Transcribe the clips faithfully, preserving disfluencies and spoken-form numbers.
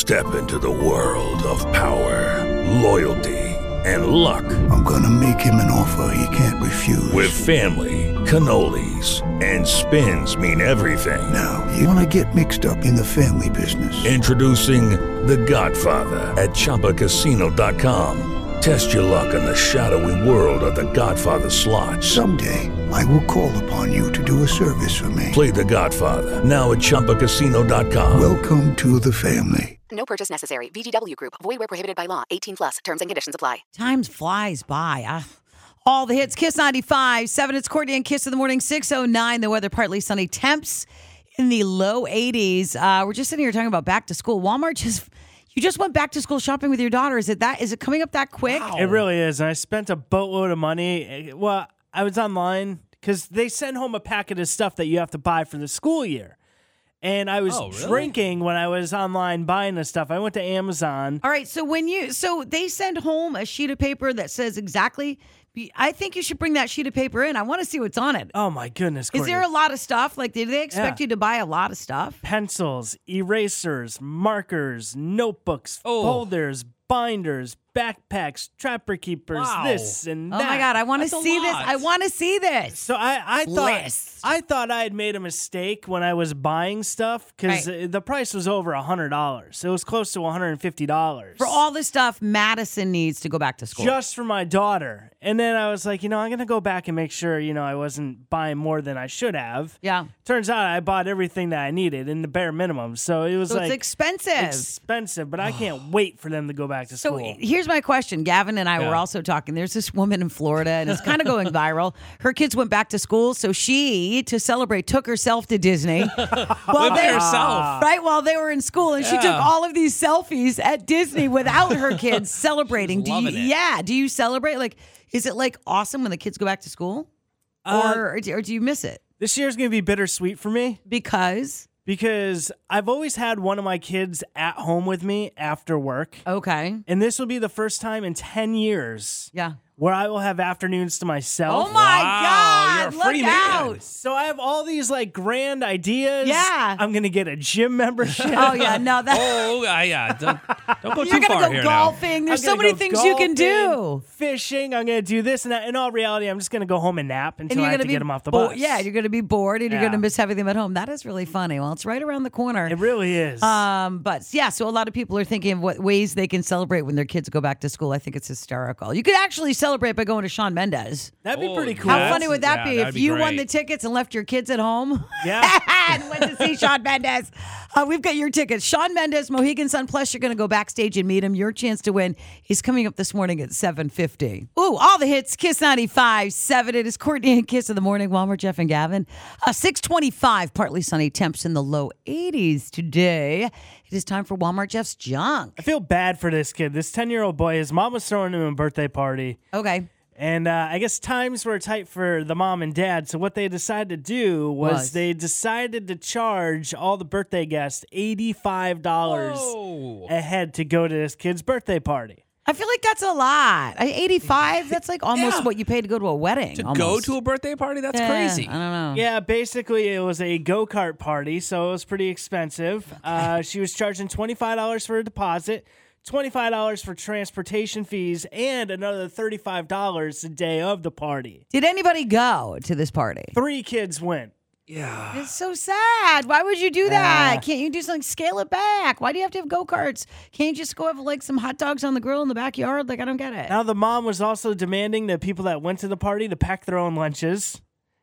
Step into the world of power, loyalty, and luck. I'm gonna make him an offer he can't refuse. With family, cannolis, and spins mean everything. Now, you wanna get mixed up in the family business. Introducing The Godfather at Chumba Casino dot com. Test your luck in the shadowy world of The Godfather slot. Someday, I will call upon you to do a service for me. Play The Godfather, now at Chumba Casino dot com. Welcome to the family. No purchase necessary. V G W Group. Void where prohibited by law. eighteen plus. Terms and conditions apply. Time flies by. Uh, all the hits. Kiss ninety-five, seven. It's Courtney and Kiss in the morning. six oh nine. The weather partly sunny. Temps in the low eighties. Uh, we're just sitting here talking about back to school. Walmart just... You just went back to school shopping with your daughter. Is it that? Is it coming up that quick? Wow. It really is. And I spent a boatload of money. Well, I was online because they send home a packet of stuff that you have to buy for the school year. And I was oh, really? drinking when I was online buying this stuff. I went to Amazon. All right. So when you, so they send home a sheet of paper that says exactly. I think you should bring that sheet of paper in. I want to see what's on it. Oh my goodness. Courtney. Is there a lot of stuff? Like, did they expect yeah. you to buy a lot of stuff? Pencils, erasers, markers, notebooks, oh. folders, binders, backpacks, trapper keepers, wow. this and that. Oh my God, I want to see this. I want to see this. So I, I thought List. I thought I had made a mistake when I was buying stuff because right. the price was over one hundred dollars. It was close to one hundred fifty dollars. For all the stuff Madison needs to go back to school. Just for my daughter. And then I was like, you know, I'm going to go back and make sure, you know, I wasn't buying more than I should have. Yeah. Turns out I bought everything that I needed in the bare minimum. So it was so like. It's expensive. Expensive, but I can't wait for them to go back to so school. Here's my question. Gavin and I yeah. were also talking. There's this woman in Florida, and it's kind of going viral. Her kids went back to school, so she, to celebrate, took herself to Disney. While they, herself. Right, while they were in school, and yeah. she took all of these selfies at Disney without her kids celebrating. Do you, yeah. Do you celebrate? Like, is it like awesome when the kids go back to school? Uh, or, or do you miss it? This year's going to be bittersweet for me. Because? Because I've always had one of my kids at home with me after work. Okay. And this will be the first time in ten years. Yeah. Where I will have afternoons to myself. Oh my wow, God! You're a free look man. out! So I have all these like grand ideas. Yeah. I'm gonna get a gym membership. Oh yeah, no that. Oh uh, yeah, don't, don't go You're too gonna far go here golfing. now. There's so many things golfing, you can do. Fishing. I'm gonna do this and that. In all reality, I'm just gonna go home and nap until and I have to be get them off the bo- bus. Yeah, you're gonna be bored and yeah. you're gonna miss having them at home. That is really funny. Well, it's right around the corner. It really is. Um, but yeah, so a lot of people are thinking of what ways they can celebrate when their kids go back to school. I think it's hysterical. You could actually celebrate by going to Shawn Mendes. That'd be oh, pretty cool. How funny would that yeah, be if be you great. won the tickets and left your kids at home? Yeah. and went to see Shawn Mendes. Uh, we've got your tickets. Shawn Mendes, Mohegan Sun Plus. You're going to go backstage and meet him. Your chance to win. He's coming up this morning at seven fifty. Ooh, all the hits. Kiss ninety-five seven. It is Courtney and Kiss in the morning. Walmart, Jeff and Gavin. Uh, six twenty-five, partly sunny. Temps in the low eighties today. It is time for Walmart Jeff's Junk. I feel bad for this kid. This ten-year-old boy, his mom was throwing him a birthday party. Okay. And uh, I guess times were tight for the mom and dad. So what they decided to do was Was. they decided to charge all the birthday guests eighty-five dollars Whoa. a head to go to this kid's birthday party. I feel like that's a lot. I- eighty-five, that's like almost Yeah. what you pay to go to a wedding. To almost. go to a birthday party? That's Yeah, crazy. I don't know. Yeah, basically it was a go-kart party, so it was pretty expensive. Uh, she was charging twenty-five dollars for a deposit, twenty-five dollars for transportation fees, and another thirty-five dollars a day of the party. Did anybody go to this party? Three kids went. Yeah. It's so sad. Why would you do that? Uh, Can't you do something? Scale it back. Why do you have to have go-karts? Can't you just go have like some hot dogs on the grill in the backyard? Like, I don't get it. Now, the mom was also demanding the people that went to the party to pack their own lunches,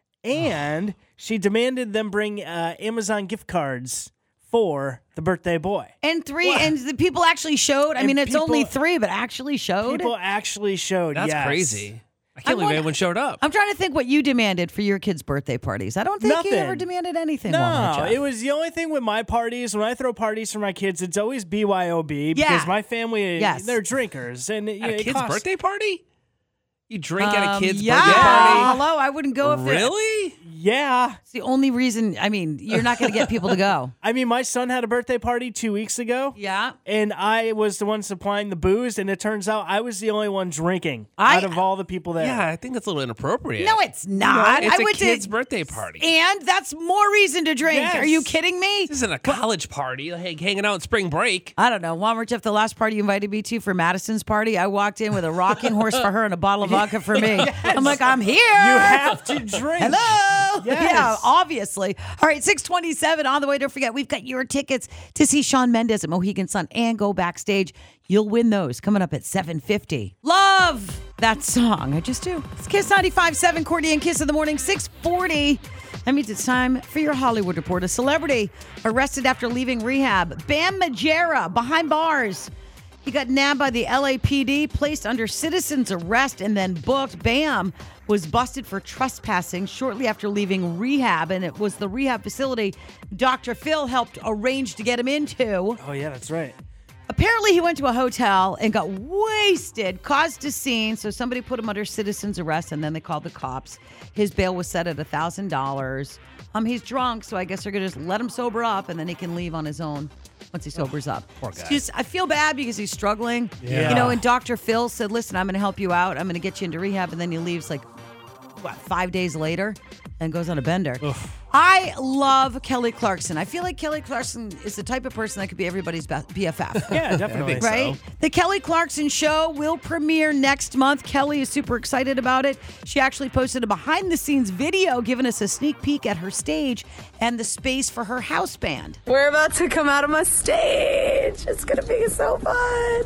and she demanded them bring uh, Amazon gift cards for the birthday boy. And three, and the people actually showed. I And mean, it's people- only three, but actually showed. People actually showed, That's yes. crazy. I I can't believe wonder- anyone showed up. I'm trying to think what you demanded for your kids' birthday parties. I don't think Nothing. you ever demanded anything. Walmart No, Jeff. it was the only thing with my parties. When I throw parties for my kids, it's always B Y O B because Yeah. my family, Yes. they're drinkers. And you know, At a it kid's costs- birthday party? You drink at a Um, kid's yeah. birthday party? Hello, I wouldn't go if they're- Really? Yeah. It's the only reason. I mean, you're not going to get people to go. I mean, my son had a birthday party two weeks ago. Yeah. And I was the one supplying the booze, and it turns out I was the only one drinking I- out of all the people there. Yeah, I think that's a little inappropriate. No, it's not. It's I a went kid's to, birthday party. and that's more reason to drink. Yes. Are you kidding me? This isn't a college party, like hanging out in spring break. I don't know. Walmart Jeff, the last party you invited me to for Madison's party, I walked in with a rocking horse for her and a bottle of vodka for me. I'm like, I'm here. You have to drink. Hello. Yes. Yeah, obviously. All right, six twenty-seven on the way. Don't forget, we've got your tickets to see Shawn Mendes at Mohegan Sun and go backstage. You'll win those coming up at seven fifty. Love that song. I just do. It's Kiss ninety-five point seven, Courtney and Kiss in the morning, six forty. That means it's time for your Hollywood Report. A celebrity arrested after leaving rehab. Bam Margera behind bars. He got nabbed by the L A P D, placed under citizen's arrest, and then booked. Bam was busted for trespassing shortly after leaving rehab, and it was the rehab facility Doctor Phil helped arrange to get him into. Oh, yeah, that's right. Apparently, he went to a hotel and got wasted, caused a scene, so somebody put him under citizen's arrest, and then they called the cops. His bail was set at one thousand dollars. Um, he's drunk, so I guess they're going to just let him sober up, and then he can leave on his own once he sobers up. Poor guy. It's just, I feel bad because he's struggling. Yeah. You know, and Doctor Phil said, listen, I'm going to help you out. I'm going to get you into rehab, and then he leaves like, what, five days later and goes on a bender. I love Kelly Clarkson. I feel like Kelly Clarkson is the type of person that could be everybody's best B F F. Yeah, definitely. think so. Right? The Kelly Clarkson show will premiere next month. Kelly is super excited about it. She actually posted a behind the scenes video giving us a sneak peek at her stage and the space for her house band. We're about to come out of my stage. It's going to be so fun.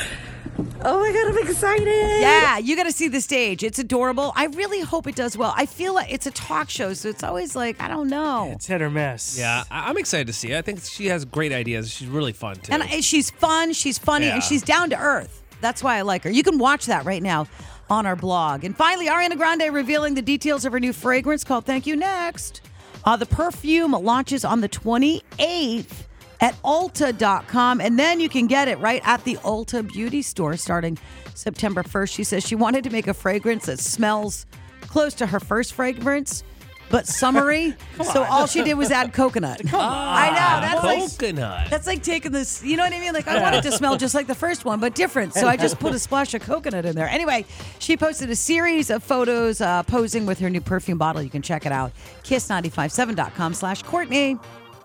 Oh my God, I'm excited. Yeah, you got to see the stage. It's adorable. I really hope it does well. I feel like it's a talk show, so it's always like, I don't know. It's hit or miss. Yeah, I- I'm excited to see it. I think she has great ideas. She's really fun, too. And I- she's fun, she's funny, Yeah. and she's down to earth. That's why I like her. You can watch that right now on our blog. And finally, Ariana Grande revealing the details of her new fragrance called Thank You Next. Uh, the perfume launches on the twenty-eighth at Ulta dot com, and then you can get it right at the Ulta Beauty store starting September first. She says she wanted to make a fragrance that smells close to her first fragrance, but summery. So all she did was add coconut. I know. That's like Coconut. that's like taking this, you know what I mean? Like, I want it to smell just like the first one, but different. So I just put a splash of coconut in there. Anyway, she posted a series of photos uh, posing with her new perfume bottle. You can check it out. kiss nine five seven dot com slash Courtney.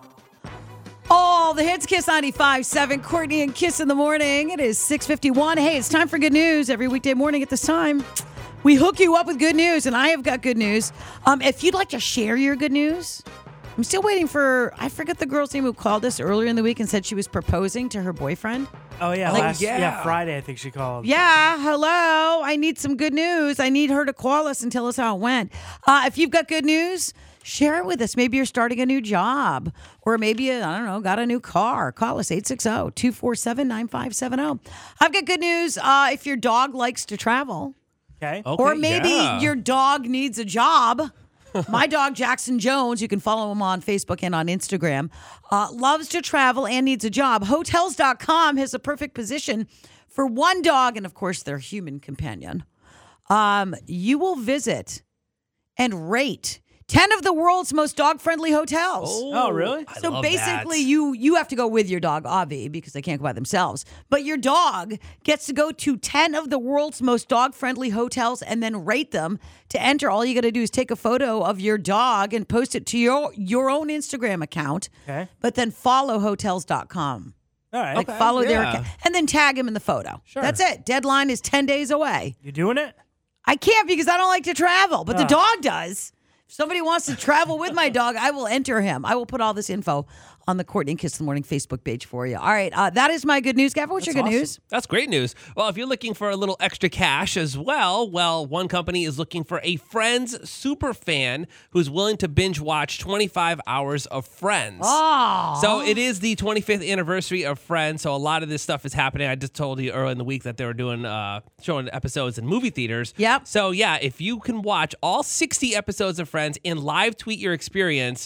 All the hits, Kiss ninety-five point seven, Courtney and Kiss in the morning. It is six fifty-one. Hey, it's time for good news every weekday morning at this time. We hook you up with good news, and I have got good news. Um, if you'd like to share your good news, I'm still waiting for, I forget the girl's name who called us earlier in the week and said she was proposing to her boyfriend. Oh, yeah. Like, last, yeah. yeah. Friday, I think she called. Yeah, hello. I need some good news. I need her to call us and tell us how it went. Uh, if you've got good news, share it with us. Maybe you're starting a new job, or maybe, you, I don't know, got a new car. Call us, eight six zero, two four seven, nine five seven zero. I've got good news. Uh, if your dog likes to travel, Okay. Okay, or maybe yeah. your dog needs a job. My dog, Jackson Jones, you can follow him on Facebook and on Instagram, uh, loves to travel and needs a job. Hotels dot com has a perfect position for one dog and, of course, their human companion. Um, you will visit and rate ten of the world's most dog-friendly hotels. Oh, really? I So love basically, that. you you have to go with your dog, Avi, because they can't go by themselves. But your dog gets to go to ten of the world's most dog-friendly hotels and then rate them. To enter, all you got to do is take a photo of your dog and post it to your your own Instagram account. Okay. But then follow hotels dot com. All right. Like follow their yeah. account and then tag him in the photo. Sure. That's it. Deadline is ten days away. You doing it? I can't because I don't like to travel, but the Oh. dog does. If somebody wants to travel with my dog, I will enter him. I will put all this info on the Courtney and Kiss in the Morning Facebook page for you. All right, uh, that is my good news. Gavin, what's your good awesome. news? That's great news. Well, if you're looking for a little extra cash as well, well, one company is looking for a Friends super fan who's willing to binge watch twenty-five hours of Friends. Oh, So it is the twenty-fifth anniversary of Friends, so a lot of this stuff is happening. I just told you earlier in the week that they were doing uh, showing episodes in movie theaters. Yep. So yeah, if you can watch all sixty episodes of Friends and live tweet your experience,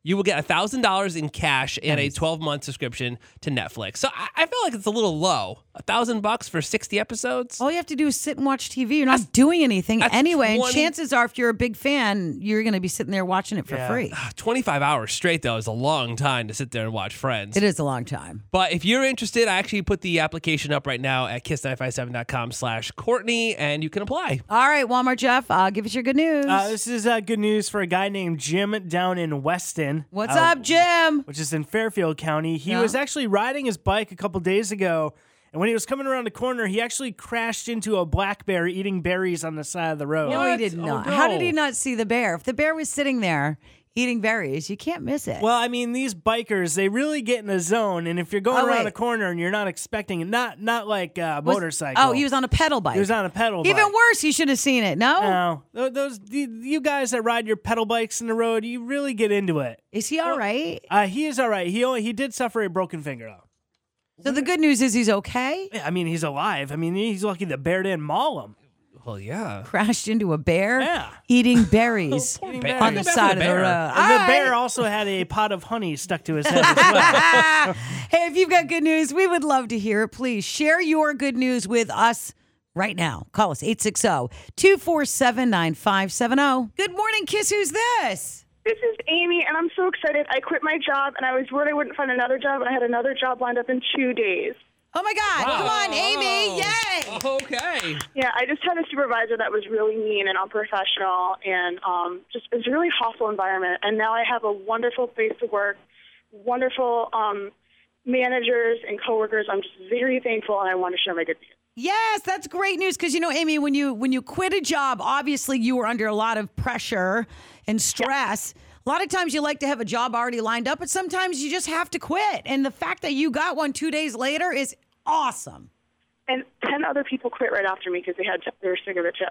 you will get one thousand dollars in cash and a twelve-month subscription to Netflix. So I, I feel like it's a little low. A thousand bucks for sixty episodes? All you have to do is sit and watch T V. You're not doing anything that's anyway. twenty And chances are, if you're a big fan, you're going to be sitting there watching it for Yeah. free. twenty-five hours straight, though, is a long time to sit there and watch Friends. It is a long time. But if you're interested, I actually put the application up right now at kiss nine five seven dot com slash Courtney, and you can apply. All right, Walmart Jeff, uh, give us your good news. Uh, this is uh, good news for a guy named Jim down in Weston. What's uh, up, Jim? Which is in Fairfield County. He Yeah. was actually riding his bike a couple days ago, and when he was coming around the corner, he actually crashed into a black bear eating berries on the side of the road. No, he What? did Oh, not. no. How did he not see the bear? If the bear was sitting there eating berries, you can't miss it. Well, I mean, these bikers, they really get in the zone, and if you're going Oh, around wait. a corner and you're not expecting it, not not like a Was- motorcycle. Oh, he was on a pedal bike. He was on a pedal Even bike. worse, you should have seen it. No? No, Tho- those the- you guys that ride your pedal bikes in the road, you really get into it. Is he all right? Uh, he is all right. He only he did suffer a broken finger though. So the good news is he's okay. Yeah, I mean, he's alive. I mean, he's lucky the bear didn't maul him. Well, yeah. Crashed into a bear Yeah. eating berries Eating Bear. berries. on the Feel bad for side the of the bear. road. And All the right. bear also had a pot of honey stuck to his head as well. Hey, if you've got good news, we would love to hear it. Please share your good news with us right now. Call us eight six zero, two four seven, nine five seven zero. Good morning, Kiss. Who's this? This is Amy, and I'm so excited. I quit my job, and I was worried I wouldn't find another job, and I had another job lined up in two days. Oh, my God. Come on, Amy. Yay. Okay. Yeah, I just had a supervisor that was really mean and unprofessional, and um, just it was a really hostile environment. And now I have a wonderful place to work, wonderful um, managers and coworkers. I'm just very thankful, and I want to share my good news. Yes, that's great news because you know, Amy, when you when you quit a job, obviously you were under a lot of pressure and stress. A lot of times you like to have a job already lined up, but sometimes you just have to quit. And the fact that you got one two days later is awesome. And ten other people quit right after me because they had they were sick of it too.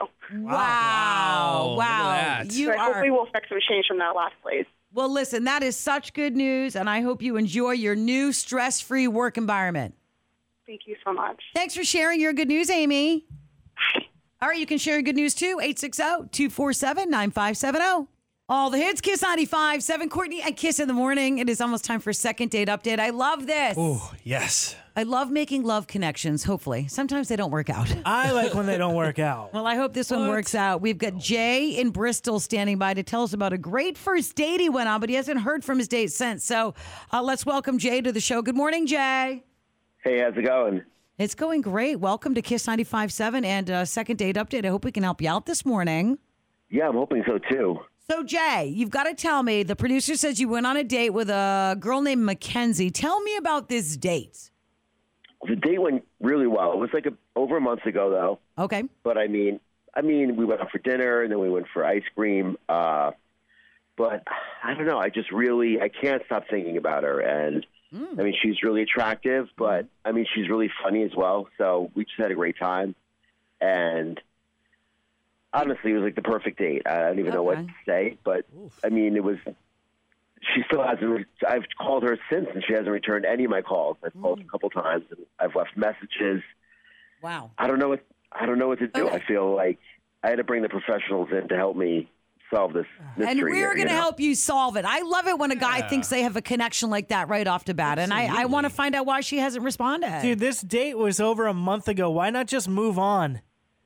Wow. Wow. Wow. Look at that. You So are hopefully we'll affect some change from that last place. well, listen, that is such good news, and I hope you enjoy your new stress-free work environment. Thank you so much. Thanks for sharing your good news, Amy. All right, you can share your good news too. eight six zero, two four seven, nine five seven zero. All the hits, Kiss ninety-five, seven, Courtney and Kiss in the morning. It is almost time for second date update. I love this. Oh, yes. I love making love connections, hopefully. Sometimes they don't work out. I like when they don't work out. Well, I hope this one works out. We've got Jay in Bristol standing by to tell us about a great first date he went on, but he hasn't heard from his date since. So uh, let's welcome Jay to the show. Good morning, Jay. Hey, how's it going? It's going great. Welcome to Kiss ninety-five seven and uh, second date update. I hope we can help you out this morning. Yeah, I'm hoping so too. So, Jay, you've got to tell me, the producer says you went on a date with a girl named Mackenzie. Tell me about this date. The date went really well. It was like a, over a month ago, though. Okay. But I mean, I mean, we went out for dinner and then we went for ice cream. Uh, but I don't know. I just really, I can't stop thinking about her. And Mm. I mean, she's really attractive, but I mean, she's really funny as well. So we just had a great time. And honestly, it was like the perfect date. I don't even know what Okay. to say, but I mean, it was. She still hasn't. Re- I've called her since, and she hasn't returned any of my calls. I've called a couple times, and I've left messages. Wow. I don't know what. I don't know what to do. Okay. I feel like I had to bring the professionals in to help me solve this mystery. And we're here, going you to know? help you solve it. I love it when a guy thinks they have a connection like that right off the bat. And I, I want to find out why she hasn't responded. Dude, this date was over a month ago. Why not just move on?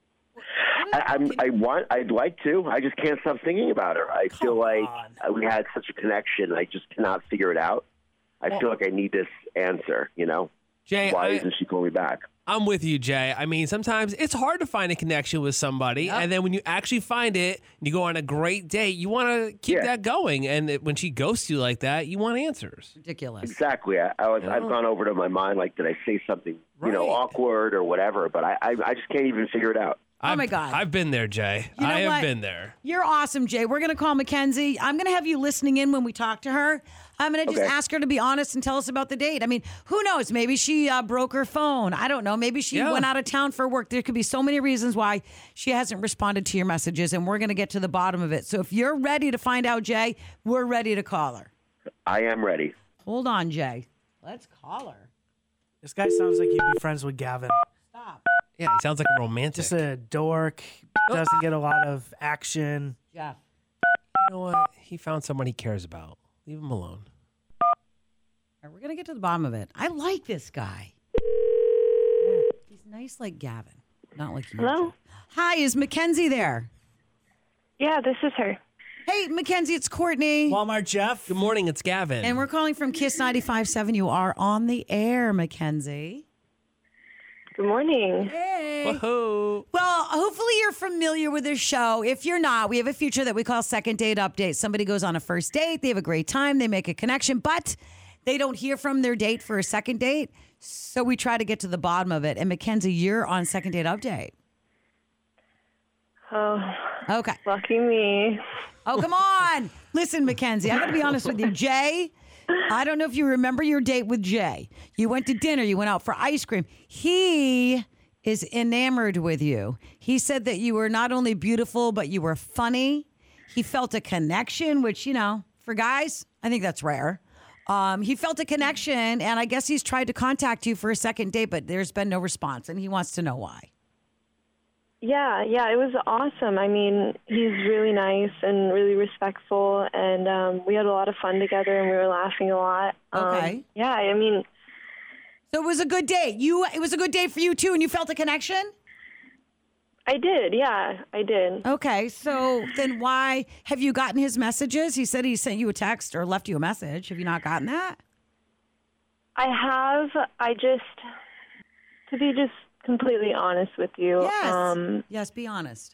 I, I'm, I want. I'd like to. I just can't stop thinking about her. I feel like on. we had such a connection. I just cannot figure it out. I feel like I need this answer. You know, Jay, why I, isn't she calling me back? I'm with you, Jay. I mean, sometimes it's hard to find a connection with somebody, and then when you actually find it, and you go on a great date, you want to keep Yeah. that going. And it, when she ghosts you like that, you want answers. Ridiculous. Exactly. I, I was. I've gone over to my mind. Like, did I say something, you know, Right. awkward or whatever? But I, I, I just can't even figure it out. Oh, I've, my God. I've been there, Jay. You know I have what? been there. You're awesome, Jay. We're going to call Mackenzie. I'm going to have you listening in when we talk to her. I'm going to just Okay. ask her to be honest and tell us about the date. I mean, who knows? Maybe she uh, broke her phone. I don't know. Maybe she Yeah. went out of town for work. There could be so many reasons why she hasn't responded to your messages, and we're going to get to the bottom of it. So if you're ready to find out, Jay, we're ready to call her. I am ready. Hold on, Jay. Let's call her. This guy sounds like he'd be friends with Gavin. Stop. Yeah, he sounds like a romantic. Just a dork. Doesn't get a lot of action. Jeff. You know what? He found someone he cares about. Leave him alone. All right, we're going to get to the bottom of it. I like this guy. Yeah, he's nice like Gavin, not like you. Hello? Hi, is Mackenzie there? Yeah, this is her. Hey, Mackenzie, it's Courtney. Walmart Jeff. Good morning, it's Gavin. And we're calling from Kiss ninety-five point seven. You are on the air, Mackenzie. Good morning. Hey. Whoa. Well, hopefully you're familiar with this show. If you're not, we have a feature that we call Second Date Update. Somebody goes on a first date, they have a great time, they make a connection, but they don't hear from their date for a second date. So we try to get to the bottom of it. And Mackenzie, you're on Second Date Update. Oh, Okay. lucky me. Oh, come on. Listen, Mackenzie, I got to be honest with you. Jay, I don't know if you remember your date with Jay. You went to dinner. You went out for ice cream. He is enamored with you. He said that you were not only beautiful, but you were funny. He felt a connection, which, you know, for guys, I think that's rare. Um, he felt a connection, and I guess he's tried to contact you for a second date, but there's been no response, and he wants to know why. Yeah, yeah, it was awesome. I mean, he's really nice and really respectful, and um, we had a lot of fun together, and we were laughing a lot. Okay. Um, yeah, I mean, So it was a good date. You, it was a good date for you, too, and you felt a connection? I did. Yeah, I did. Okay, so then why have you gotten his messages? He said he sent you a text or left you a message. Have you not gotten that? I have. I just, to be just completely honest with you, Yes. um, yes, be honest.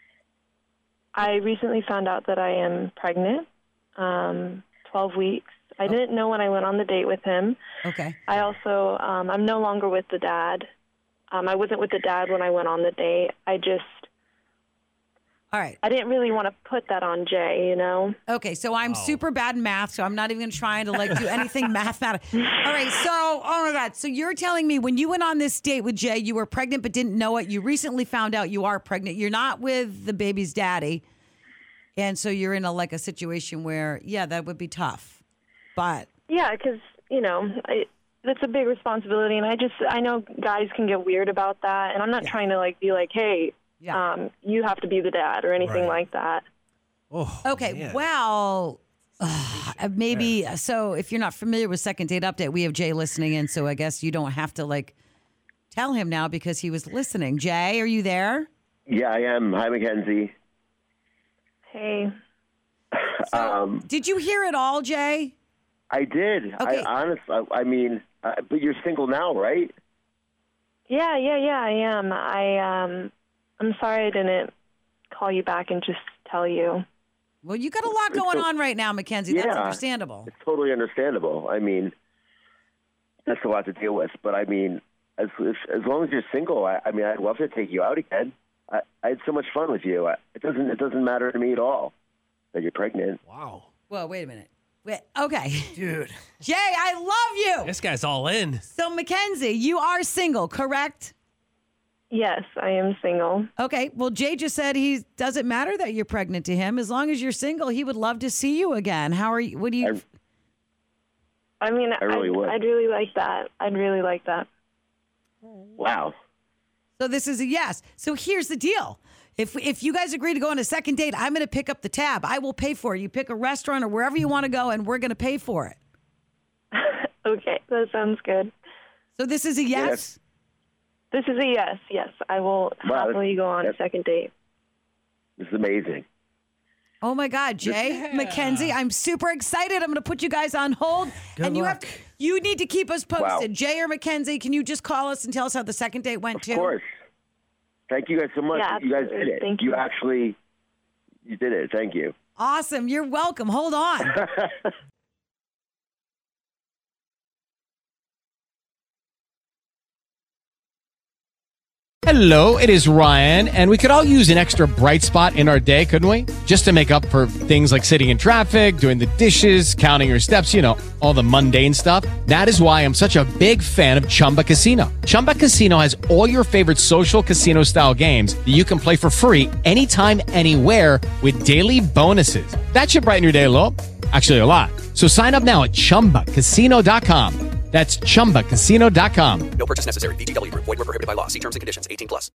I recently found out that I am pregnant, um, twelve weeks. I didn't know when I went on the date with him. Okay. I also, um, I'm no longer with the dad. Um, I wasn't with the dad when I went on the date. I just, All right. I didn't really want to put that on Jay, you know? Okay, so I'm super bad in math, so I'm not even trying to like do anything mathematical. All right, so, oh my God. So you're telling me when you went on this date with Jay, you were pregnant but didn't know it. You recently found out you are pregnant. You're not with the baby's daddy. And so you're in a like a situation where, yeah, that would be tough. But Yeah, because, you know, I, that's a big responsibility, and I just, I know guys can get weird about that, and I'm not Yeah. trying to, like, be like, hey, Yeah. um, you have to be the dad or anything Right. like that. Oh, okay, man. well, uh, maybe so if you're not familiar with Second Date Update, we have Jay listening in, so I guess you don't have to like tell him now because he was listening. Jay, are you there? Yeah, I am. Hi, Mackenzie. Hey. So, Um, did you hear it all, Jay? I did. Okay. I honestly, I, I mean, uh, but you're single now, right? Yeah, yeah, yeah, I am. I, um, I'm sorry I didn't call you back and just tell you. Well, you got a lot going on right now, Mackenzie. That's Yeah. understandable. It's totally understandable. I mean, that's a lot to deal with. But I mean, as as, as long as you're single, I, I mean, I'd love to take you out again. I, I had so much fun with you. I, it doesn't it doesn't matter to me at all that you're pregnant. Wow. Well, wait a minute. Wait, okay. Dude. Jay, I love you. This guy's all in. So, Mackenzie, you are single, correct? Yes, I am single. Okay. Well, Jay just said he doesn't matter that you're pregnant to him. As long as you're single, he would love to see you again. How are you? What do you? I mean, I really I'd, would. I'd really like that. I'd really like that. Wow. So this is a yes. So here's the deal. If if you guys agree to go on a second date, I'm going to pick up the tab. I will pay for it. You pick a restaurant or wherever you want to go, and we're going to pay for it. Okay, that sounds good. So this is a yes? Yes. This is a yes, yes. I will Wow, happily go on a that's- second date. This is amazing. Oh my God, Jay, Mackenzie, I'm super excited. I'm going to put you guys on hold, Good and you luck. have to, you need to keep us posted. Wow. Jay or Mackenzie, can you just call us and tell us how the second date went Of too? course. Thank you guys so much. Yeah, you guys absolutely. did it. Thank you you. actually, you did it. Thank you. Awesome. You're welcome. Hold on. Hello, it is Ryan, and we could all use an extra bright spot in our day, couldn't we? Just to make up for things like sitting in traffic, doing the dishes, counting your steps, you know, all the mundane stuff. That is why I'm such a big fan of Chumba Casino. Chumba Casino has all your favorite social casino-style games that you can play for free anytime, anywhere with daily bonuses. That should brighten your day a little. Actually, a lot. So sign up now at chumba casino dot com. That's chumba casino dot com. No purchase necessary. V G W Group. Void where prohibited by law. See terms and conditions. eighteen plus.